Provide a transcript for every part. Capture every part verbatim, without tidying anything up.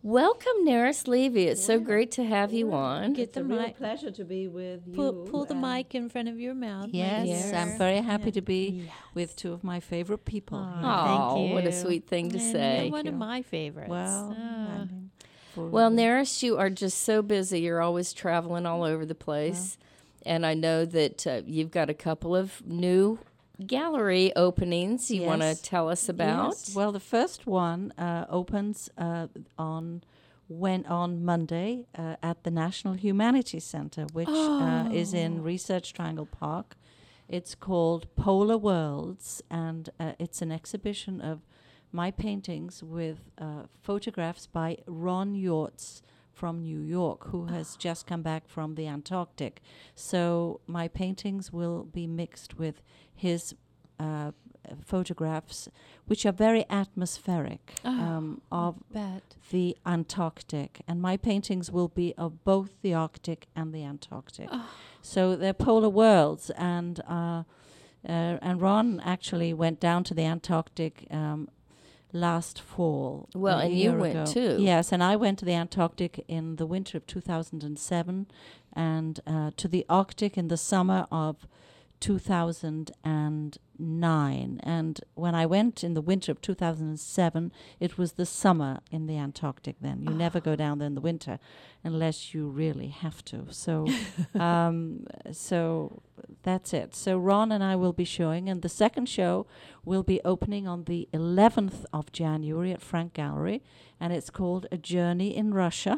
Welcome, Neris Levy. It's so great to have you on. Get It's the a real mic. pleasure to be with you. Pull, pull the and mic in front of your mouth. my Yes, Yes. I'm dear. very happy Yeah. to be Yes. with two of my favorite people. Aw, here. thank Oh, what a you. sweet thing to And say. you're one Thank of you. my favorites. Well, Ah. I mean, for Well, the- Neris, you are just so busy. You're always traveling all over the place. And I know that uh, you've got a couple of new gallery openings you want to Yes. tell us about. Yes. Well, the first one uh, opens uh, on when on Monday uh, at the National Humanities Center, which uh, is in Research Triangle Park. It's called Polar Worlds, and uh, it's an exhibition of my paintings with uh, photographs by Ron Yortz from New York, who has just come back from the Antarctic. So my paintings will be mixed with his uh, photographs, which are very atmospheric um, of Bet. the Antarctic. And my paintings will be of both the Arctic and the Antarctic. So they're polar worlds. And uh, uh, and Ron actually went down to the Antarctic um, last fall. Well, a and you year went ago. too. Yes, and I went to the Antarctic in the winter of two thousand seven and uh, to the Arctic in the summer of two thousand nine. And when I went in the winter of two thousand seven, it was the summer in the Antarctic then. You never go down there in the winter unless you really have to. So, um, so that's it. So Ron and I will be showing, and the second show will be opening on the eleventh of January at Frank Gallery, and it's called A Journey in Russia.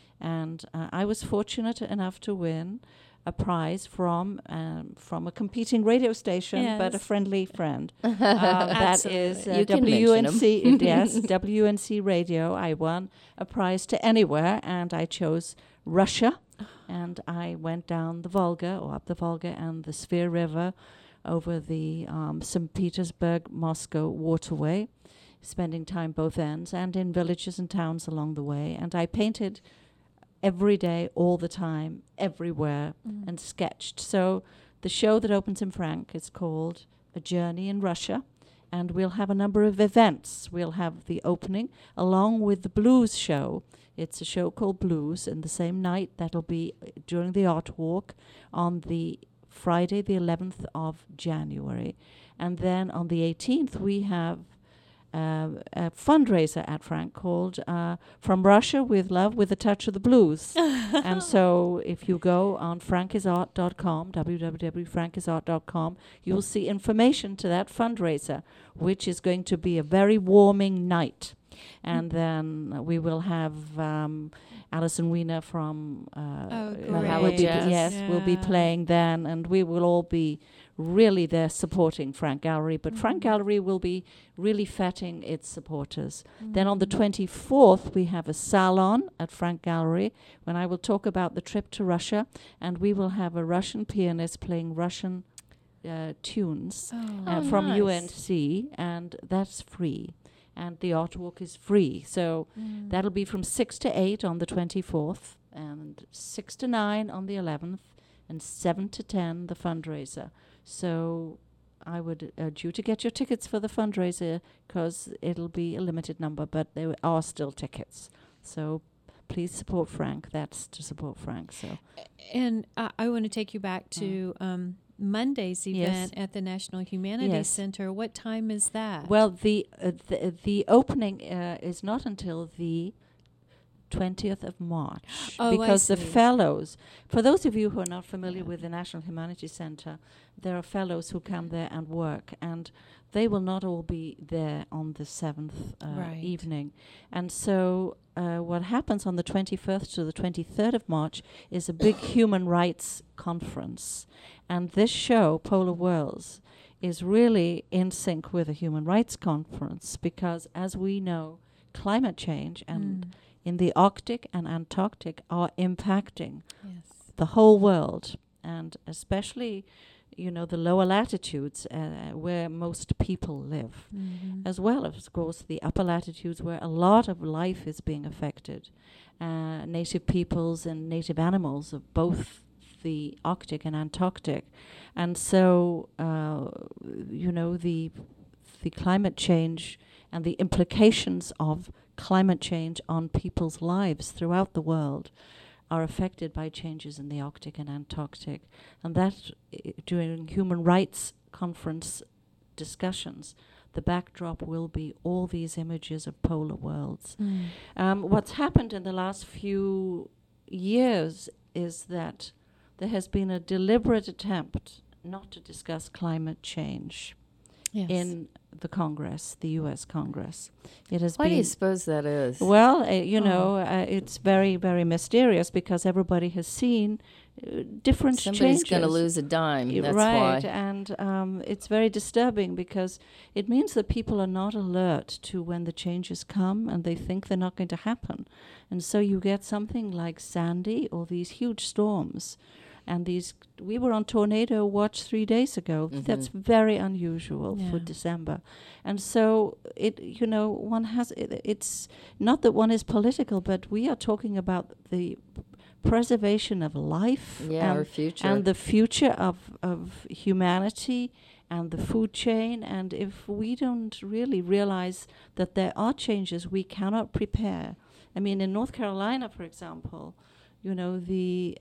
And uh, I was fortunate enough to win a prize from um, from a competing radio station, but a Yes. friendly friend. uh, that is uh, You can W N mention C. Yes, W N C Radio. I won a prize to anywhere, and I chose Russia. And I went down the Volga, or up the Volga, and the Svir River, over the um, Saint Petersburg-Moscow waterway, spending time both ends, and in villages and towns along the way. And I painted every day, all the time, everywhere, and sketched. So the show that opens in Frank is called A Journey in Russia, and we'll have a number of events. We'll have the opening along with the blues show. It's a show called Blues, and the same night that'll be uh, during the art walk on the Friday, the eleventh of January. And then on the eighteenth, we have uh, a fundraiser at Frank called uh, From Russia with Love with a Touch of the Blues. And so if you go on frankisart dot com, w w w dot frankisart dot com, you'll see information to that fundraiser, which is going to be a very warming night. And then uh, we will have um, Alison Weiner from uh, Oh, uh, will be, great. yes, will be Yeah. playing then, and we will all be really there supporting Frank Gallery. But Frank Gallery will be really fetting its supporters. Then on the twenty-fourth, we have a salon at Frank Gallery when I will talk about the trip to Russia, and we will have a Russian pianist playing Russian uh, tunes Oh. uh, Oh, from nice. U N C, and that's free. And the art walk is free. So that'll be from six to eight on the twenty-fourth, and six to nine on the eleventh, and seven to ten the fundraiser. So I would urge you to get your tickets for the fundraiser, because it'll be a limited number, but there are still tickets. So please support Frank. That's to support Frank. So And I, I want to take you back to um, Monday's Yes. event at the National Humanities Yes. Center. What time is that? well, the uh, the, the opening uh, is not until the twentieth of March, Oh, I because the see. fellows, for those of you who are not familiar with the National Humanities Center, there are fellows who come there and work, and they will not all be there on the seventh uh, Right. evening. And so uh, what happens on the twenty-first to the twenty-third of March is a big human rights conference. And this show, Polar Worlds, is really in sync with a human rights conference, because as we know, climate change and Mm. in the Arctic and Antarctic are impacting Yes. the whole world, and especially, you know, the lower latitudes uh, where most people live, Mhm. as well as, of course, the upper latitudes where a lot of life is being affected. Uh, native peoples and native animals of both the Arctic and Antarctic. And so, uh, you know, the the climate change and the implications of climate change on people's lives throughout the world are affected by changes in the Arctic and Antarctic. And that, uh, during human rights conference discussions, the backdrop will be all these images of polar worlds. Mm. Um, what's happened in the last few years is that there has been a deliberate attempt not to discuss climate change Yes. in the Congress, the U S Congress. It has Why do been you suppose that is? well, uh, you Oh. know, uh, it's very, very mysterious because everybody has seen uh, different Somebody's changes. going to lose a dime. Y- That's right, why. and um, it's very disturbing because it means that people are not alert to when the changes come and they think they're not going to happen. And so you get something like Sandy or these huge storms. And these, we were on tornado watch three days ago. Mhm. That's very unusual for Yeah. December. And so it, you know, one has, it, it's not that one is political, but we are talking about the preservation of life Yeah, our and, future. and the future of, of humanity and the food chain. And if we don't really realize that there are changes we cannot prepare. I mean, in North Carolina, for example, you know, the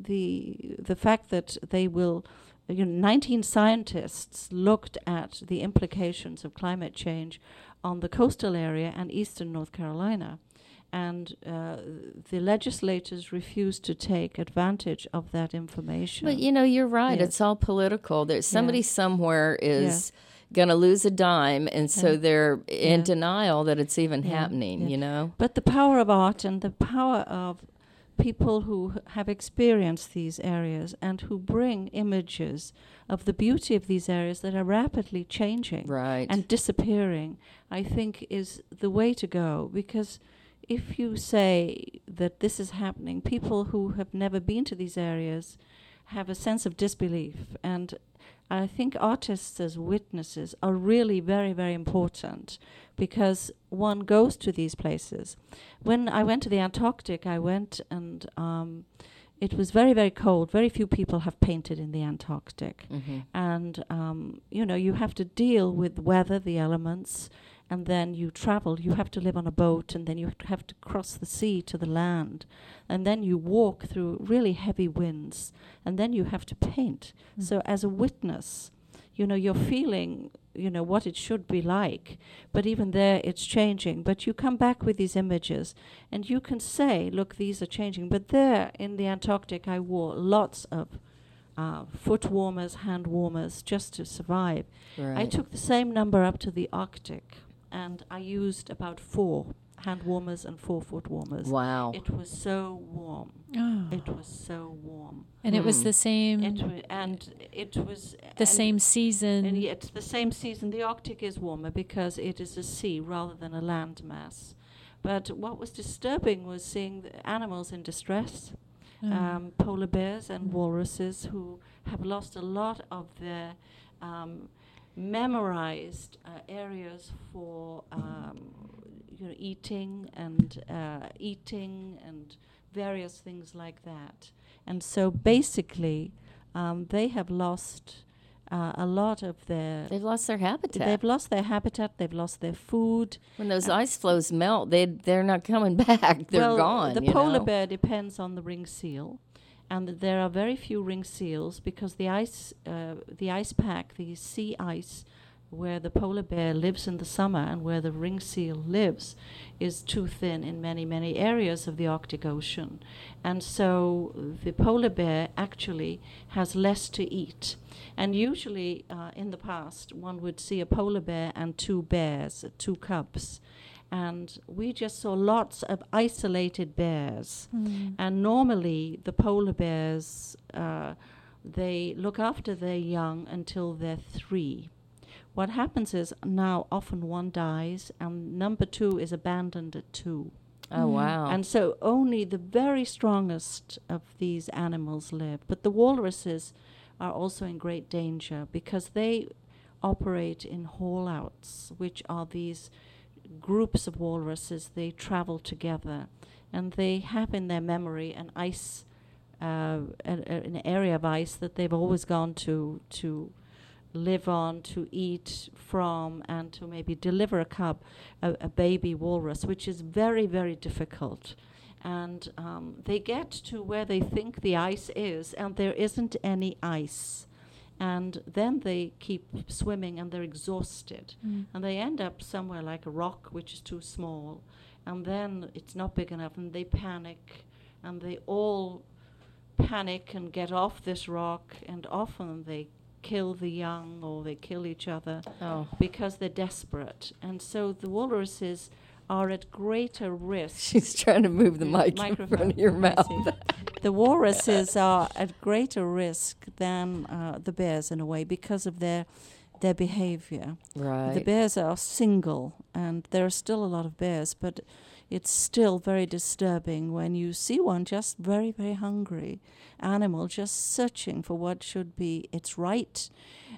the the fact that they will, you know, nineteen scientists looked at the implications of climate change on the coastal area and eastern North Carolina. And uh, the legislators refused to take advantage of that information. But you know, you're right. Yes. It's all political. There's somebody Yeah. somewhere is Yes. going to lose a dime, and so Yeah. they're in Yeah. denial that it's even Yeah. happening. Yeah. You know. But the power of art and the power of people who h- have experienced these areas and who bring images of the beauty of these areas that are rapidly changing Right. and disappearing, I think is the way to go. Because if you say that this is happening, people who have never been to these areas have a sense of disbelief. And I think artists as witnesses are really very, very important because one goes to these places. When I went to the Antarctic, I went and um, it was very, very cold. Very few people have painted in the Antarctic. hmm And, um, you know, you have to deal with weather, the elements, and then you travel. You have to live on a boat, and then you have to cross the sea to the land. And then you walk through really heavy winds, and then you have to paint. Mm. So as a witness, you know, you're feeling, you know, what it should be like. But even there, it's changing. But you come back with these images, and you can say, look, these are changing. But there in the Antarctic, I wore lots of uh, foot warmers, hand warmers, just to survive. Right. I took the same number up to the Arctic, and I used about four hand warmers and four foot warmers. Wow. It was so warm. Oh. It was so warm. And it was Hmm. the same It wa- and it was the and same season. And yet, it's the same season. The Arctic is warmer because it is a sea rather than a land mass. But what was disturbing was seeing the animals in distress, Oh. um, polar bears and Mm. walruses who have lost a lot of their um, memorized uh, areas for um, you know, eating and uh, eating and various things like that. And so basically, um, they have lost uh, a lot of their. They've lost their habitat. They've lost their habitat. They've lost their food. when those ice floes melt, they they're not coming back. They're well, gone. The you polar know? bear depends on the ring seal, and there are very few ring seals because the ice, uh, the ice pack, the sea ice, where the polar bear lives in the summer and where the ring seal lives, is too thin in many many areas of the Arctic Ocean, and so the polar bear actually has less to eat. And usually, uh, in the past, one would see a polar bear and two bears, uh, two cubs. And we just saw lots of isolated bears. Mm. And normally, the polar bears, uh, they look after their young until they're three. What happens is now often one dies, and number two is abandoned at two. Oh wow. And so only the very strongest of these animals live. But the walruses are also in great danger because they operate in haul-outs, which are these groups of walruses. They travel together, and they have in their memory an ice, uh, a, a, an area of ice that they've always gone to to live on, to eat from, and to maybe deliver a cub, a, a baby walrus, which is very, very difficult. And um, they get to where they think the ice is, and there isn't any ice. And then they keep swimming, and they're exhausted. Mm. And they end up somewhere like a rock, which is too small. And then it's not big enough, and they panic. And they all panic and get off this rock, and often they kill the young, or they kill each other Oh. because they're desperate. And so the walruses are at greater risk. She's trying to move the mic in Microphone. front of your I mouth. see. The walruses are at greater risk than uh, the bears in a way because of their their behavior. Right. The bears are single, and there are still a lot of bears, but it's still very disturbing when you see one just very, very hungry animal, just searching for what should be its right.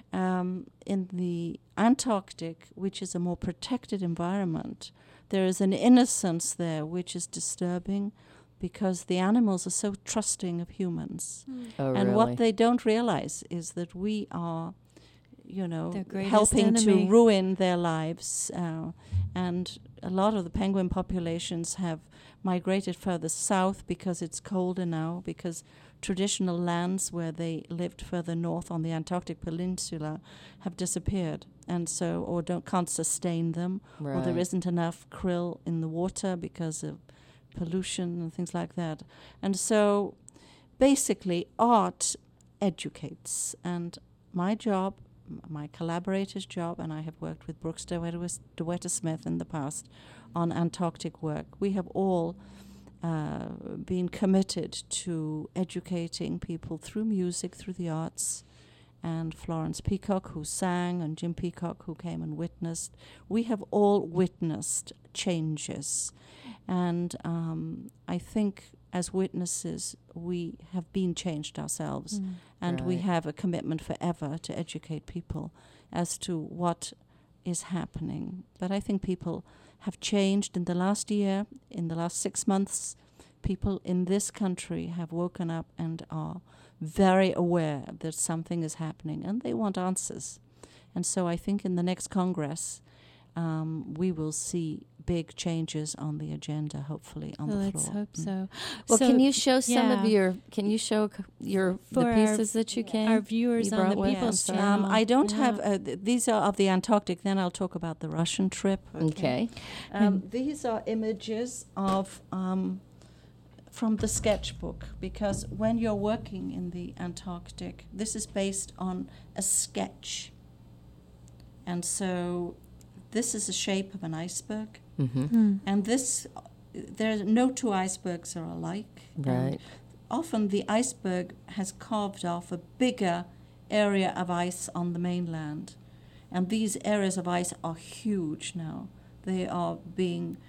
Um, in the Antarctic, which is a more protected environment, there is an innocence there which is disturbing because the animals are so trusting of humans. Oh, And really? what they don't realize is that we are, you know, Their greatest helping to enemy. ruin their lives. Uh, and a lot of the penguin populations have migrated further south because it's colder now, because traditional lands where they lived further north on the Antarctic Peninsula have disappeared. And so, or don't can't sustain them, or there Right. isn't enough krill in the water because of pollution and things like that. And so basically art educates, and my job, m- my collaborator's job, and I have worked with Brooks DeWetter Smith in the past on Antarctic work. We have all uh, been committed to educating people through music, through the arts, and Florence Peacock, who sang, and Jim Peacock, who came and witnessed. We have all witnessed changes. And um, I think as witnesses, we have been changed ourselves. Mm. And we Right. have a commitment forever to educate people as to what is happening. But I think people have changed in the last year, in the last six months. People in this country have woken up and are very aware that something is happening, and they want answers. And so I think in the next Congress, um, we will see big changes on the agenda, hopefully, on Well, the let's floor. hope Mm. so. Well, So can you show some yeah. of your? Can you show c- your the For our- pieces that you can? Our viewers You on the brought with People's us? Channel. Um, I don't Yeah. have, uh, th- these are of the Antarctic, then I'll talk about the Russian trip. Okay. Um, these are images of um, from the sketchbook, because when you're working in the Antarctic, this is based on a sketch. And so this is the shape of an iceberg, Mm-hmm. Mm. and this, there no two icebergs are alike. And Right. often the iceberg has carved off a bigger area of ice on the mainland. And these areas of ice are huge now. They are being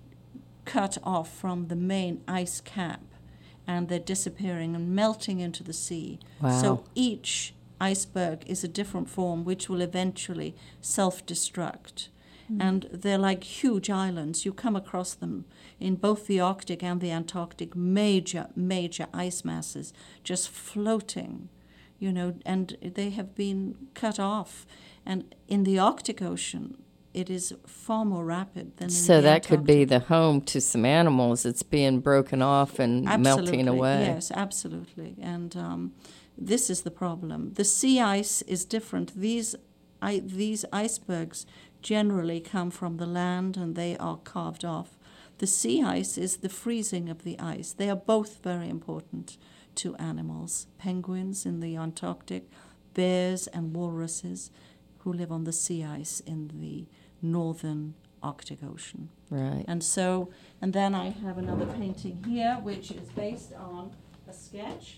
cut off from the main ice cap, and they're disappearing and melting into the sea. Wow. So each iceberg is a different form, which will eventually self-destruct. And they're like huge islands. You come across them in both the Arctic and the Antarctic, major, major ice masses just floating, you know, and they have been cut off. And in the Arctic Ocean, it is far more rapid than in So the that could be Antarctic. the home to some animals. It's being broken off and melting Absolutely, away. Yes, absolutely. And um, this is the problem. The sea ice is different. These, I, these icebergs generally come from the land, and they are carved off. The sea ice is the freezing of the ice. They are both very important to animals. Penguins in the Antarctic, bears and walruses who live on the sea ice in the northern Arctic Ocean. Right. And so, and then I have another painting here, which is based on a sketch.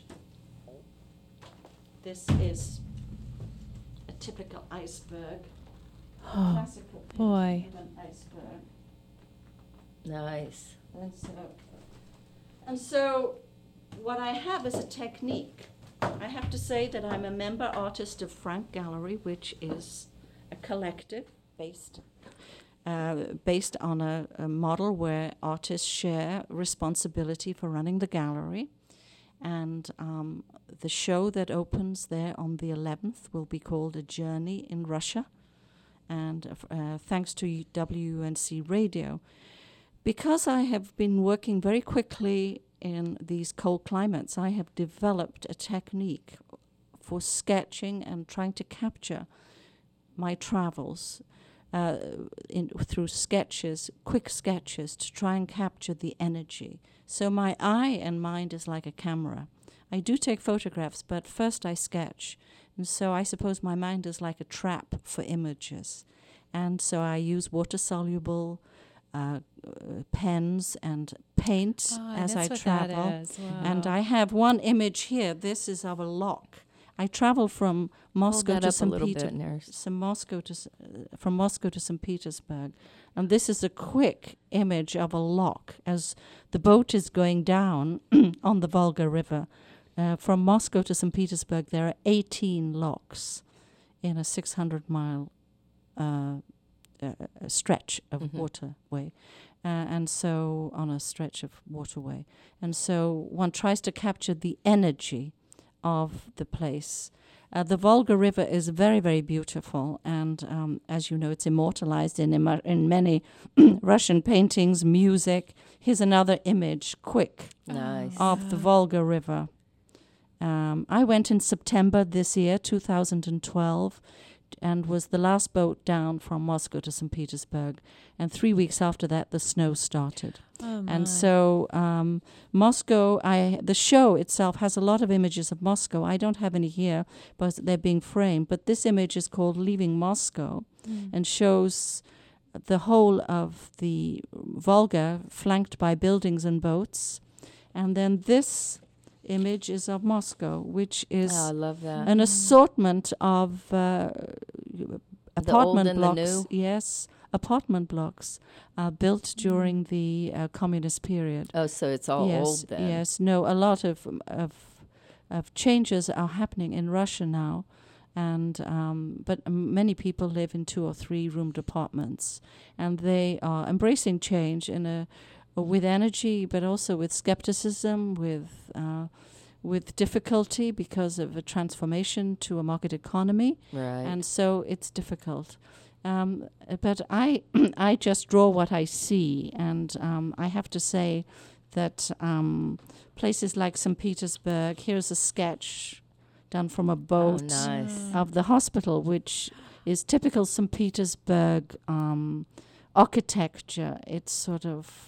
This is a typical iceberg, a Oh, classical painting boy. of an iceberg. Nice. And so, and so, what I have is a technique. I have to say that I'm a member artist of Frank Gallery, which is a collective based uh, based on a, a model where artists share responsibility for running the gallery. And um, the show that opens there on the eleventh will be called A Journey in Russia. And uh, f- uh, thanks to W U N C Radio, because I have been working very quickly in these cold climates, I have developed a technique for sketching and trying to capture my travels uh, in, through sketches, quick sketches, to try and capture the energy. So my eye and mind is like a camera. I do take photographs, but first I sketch. And so I suppose my mind is like a trap for images. And so I use water-soluble uh, uh, pens and paint Oh, as that's I what travel. That is. Wow. And I have one image here. This is of a lock. I travel from Moscow Hold that to up a Saint little Peter, bit, nurse. some Moscow to S- uh, from Moscow to Saint Petersburg, and this is a quick image of a lock as the boat is going down on the Volga River. Uh, from Moscow to Saint Petersburg, there are eighteen locks in a six hundred mile uh, uh, stretch of Mhm. waterway. Uh, and so on a stretch of waterway. And so one tries to capture the energy of the place. Uh, the Volga River is very, very beautiful. And um, as you know, it's immortalized in, Im- in many Russian paintings, music. Here's another image, quick, Nice. of the Volga River. Um, I went in September this year, two thousand twelve, and was the last boat down from Moscow to Saint Petersburg. And three weeks after that, the snow started. Oh, my. And so um, Moscow, I the show itself has a lot of images of Moscow. I don't have any here, but they're being framed. But this image is called Leaving Moscow Mm. and shows the whole of the Volga flanked by buildings and boats. And then this image is of Moscow, which is Oh, I love that. an assortment of uh, apartment and the blocks. new? Yes, apartment blocks uh, built during the uh, communist period. Oh, so it's all yes, old then. yes. No, a lot of um, of of changes are happening in Russia now, and um, but um, many people live in two or three roomed apartments, and they are embracing change in a with energy, but also with skepticism, with uh, with difficulty because of a transformation to a market economy, Right. and so it's difficult. Um, but I I just draw what I see, and um, I have to say that um, places like Saint Petersburg. Here's a sketch done from a boat Oh, nice. of the hospital, which is typical Saint Petersburg um, architecture. It's sort of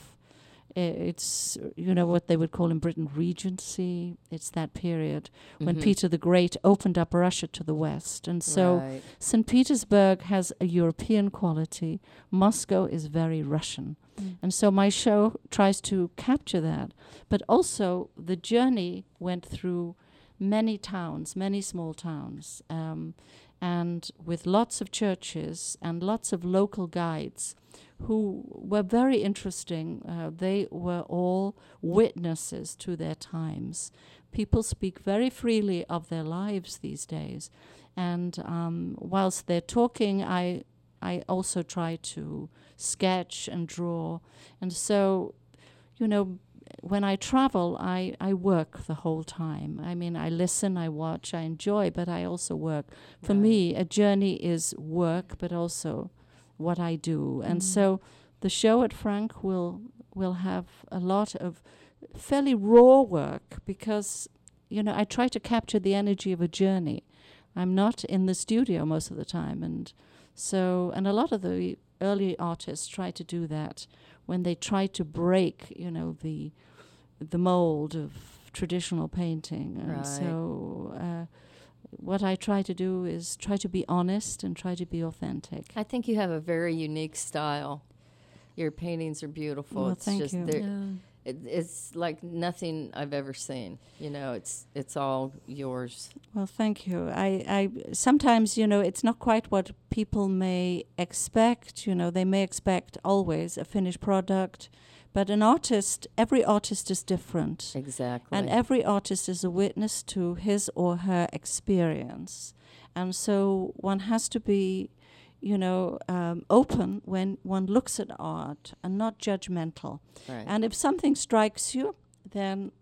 it's, you know, what they would call in Britain Regency. It's that period when Mhm. Peter the Great opened up Russia to the West. And so Right. Saint Petersburg has a European quality. Moscow is very Russian. Mm. And so my show tries to capture that. But also the journey went through many towns, many small towns, um, and with lots of churches and lots of local guides who were very interesting. Uh, they were all witnesses to their times. People speak very freely of their lives these days. And um, whilst they're talking, I, I also try to sketch and draw. And so, you know, when I travel, I, I work the whole time. I mean, I listen, I watch, I enjoy, but I also work. For Right. me, a journey is work, but also what I do. And Mm. so the show at Frank will will have a lot of fairly raw work because, you know, I try to capture the energy of a journey. I'm not in the studio most of the time. And so, and a lot of the early artists try to do that when they try to break, you know, the the mold of traditional painting. And Right. so uh, what I try to do is try to be honest and try to be authentic. I think you have a very unique style. Your paintings are beautiful. Well, it's thank just you. they're- Yeah. it, it's like nothing I've ever seen. You know, it's it's all yours. Well, thank you. I, I sometimes, you know, it's not quite what people may expect. You know, they may expect always a finished product, but an artist, every artist is different. Exactly. And every artist is a witness to his or her experience. And so one has to be, you know, um, open when one looks at art and not judgmental. right. And if something strikes you, then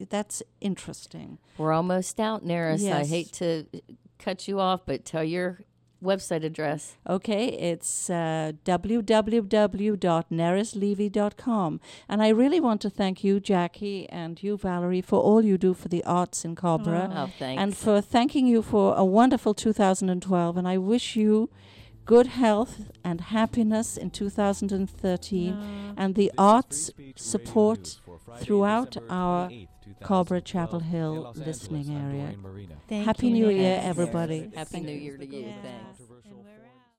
that's interesting. We're almost out, Neris. I Yes. hate to cut you off, but tell your website address. Okay, it's uh, w w w dot neris levy dot com. And I really want to thank you, Jackie, and you, Valerie, for all you do for the arts in Cobra. Oh, thanks. And for thanking you for a wonderful two thousand twelve. And I wish you good health and happiness in two thousand thirteen, No. and the arts support throughout our Cobra Chapel Hill listening area. Thank Happy you, New Neris. Year, everybody. Happy New Year to you. Yeah. Thanks. And